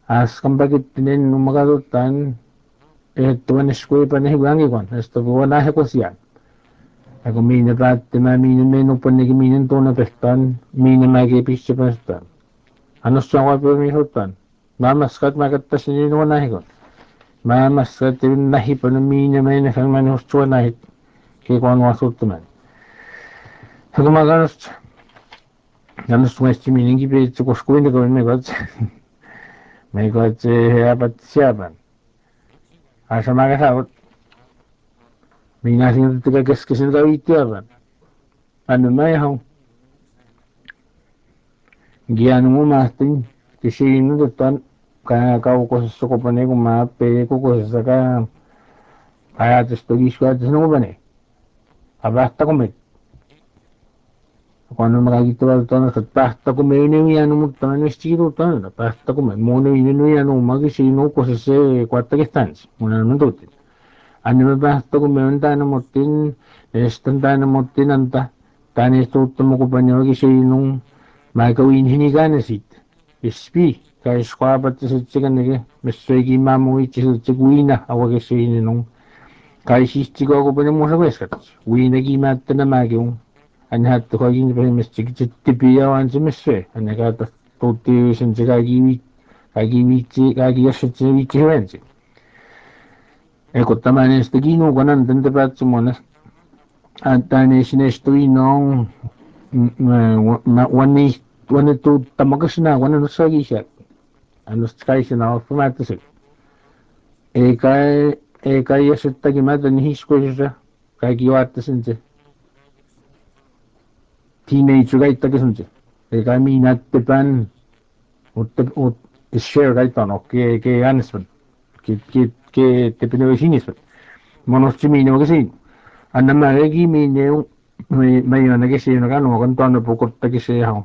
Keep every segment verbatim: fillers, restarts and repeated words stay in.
askambakittinen numakalutan ehettuan eskuipan hiwangiwan estovuona hekusian ako miina päättämään miina menupannegi miinen tuona pestaan miina mäki pissipastaan annossa wapi hutan maamaskat makattasin niin nuona hikon maamaskat nahipan miina meina kan manustua nahit kikon wasuttaman hako maganust annos westi miningi piitsi koskuin ko me got me got heapat siapan asa magasawut mina sin tiga keskesin ka itiapan ano may hong gian mo mastin kisino tutan kaya kau ko sa ko pane ko mape ko ko sa ka kaya testo giswa tes no bane abasta ko me cuando makakita ba tutan sa pasta ko me ni ano mo tutan estilo tutan pasta ko me mo ni ni ano magisino ko sa se kwata que stans una no tutin ano me pasta ko me anta no motin estanta no motin anta tan esto mo ko panyo gisino magawin hiniganesit ispi kay squabat sa tsigan nige meswegi mamu ichi sa tsiguina awag sa ininong kay sistigo ako pa mo sa weskat wina gi matta na magiung anhat to kagin pa mestig tipiyawan sa meswe anagata tuti sin tsigagi kagi wichi kagi yasitsi wichi wensi e kotamane stigino konan tante pat sumona antane sinestuinong wani wani tu tamagasna wani no sagisha anos kaisa na fumatasik e kai e kai yasutta gimata ni hiskoisa kai giwattasinse teenage gaita kisunse e kai minatte pan utte ut share gaita no ke ke anisban ke ke ke te pino sinisban monos chimino gasin anama regi mineu may yun nagisi no kano kan tono pukot tagisi hao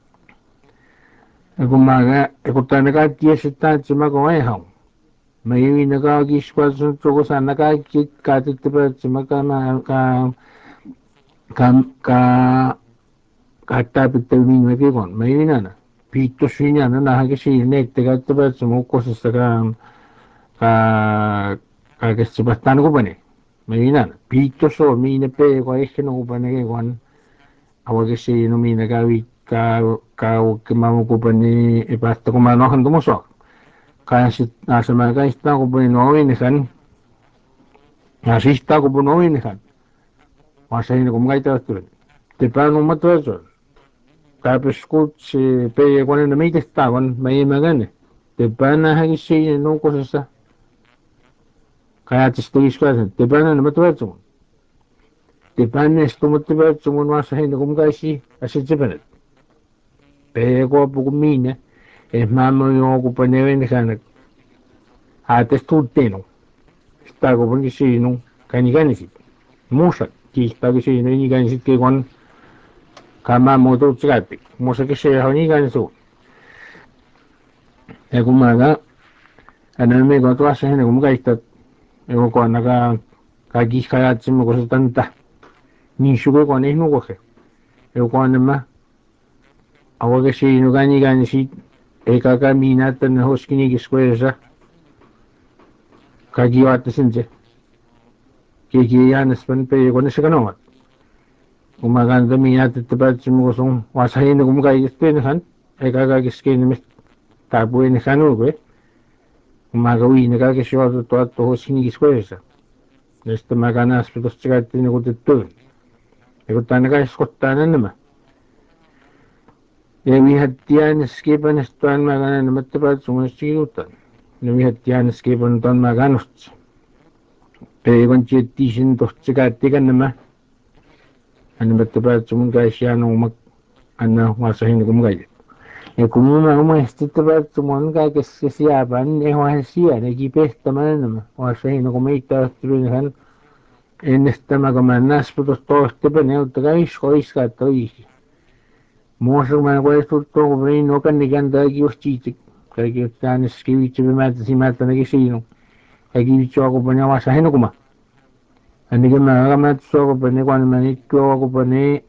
kumaga ikutan naka tiesita chima ko ay hao may yun naka giswa sun chuko sa naka kit katit pa chima ka ma ka ka ka katapit tayo minyo kikon may yun na pito siya na nahagisi nek tiga tiba chimo ko sa ka ka ka kasi bastano ko ba ni may yun na pito so mina pe ko ay kino ko ba ni kikon awag kasi no mina gawit ka ka kimamu ko pa ni ipasta ko mano kan tumusok kaya si nasa mga kaista ko po ni Noe ni kan nasista ko po Noe ni kan masay na kumagaita tulad di pa nung matuwa tapos ko si pe ko na may testawan may magane di pa na hagisi no ko sa kaya tistugis ko di pa na matuwa di pa na istumutiba sumun masay na kumagaisi asi jibanet pero po kumina es mamo yo ko pa ni kan ates tuteno está ko pon kisi no kani kani sit musa ki está kisi no ni kani sit ke kon kama mo to tsati musa kisi ha ni kani so e kumaga ana me ko to asa ne kum ka ista e ko ko na ka ka gi kaya tsimo ko tanta ni shugo ko ne no ko he e ko na ma awa kisi no kani kani sit e ka ka minata na hoskini ki square kagiwatasinse kikiyanispan pe ko na siya kanongat umaganda minat itibat simukosong wasahin na kumagayis pe nahan ay kagagis mis tapuin na kanu ko umagawi na kagisyo to at to sinigis ko isa nesto maganas pero sigat tinukutitun eko tanaka iskottanan naman Namihattian skipan estuan magana namatapat sumasiutan namihattian skipan ton maganust pe kon chietisin tochikatikan nama anamatapat sumungaisiano mag ana wasahin kumgay e kumuma uma estitapat sumun ka kesisiapan e wasia nagipesta man nama wasahin kumita truinahan en esta magamanas putos todos tepan e utagais koiska toisi Muosa mä koestu tuohon vein nokan ni kanta kios chiitik. Kaikki ottaa ne skivitsi vimätä simätä näki siinu. Kaikki vitsi ako pane vasa henukuma. Ännikin mä akamät suoko pane kun mä nyt tuo ako pane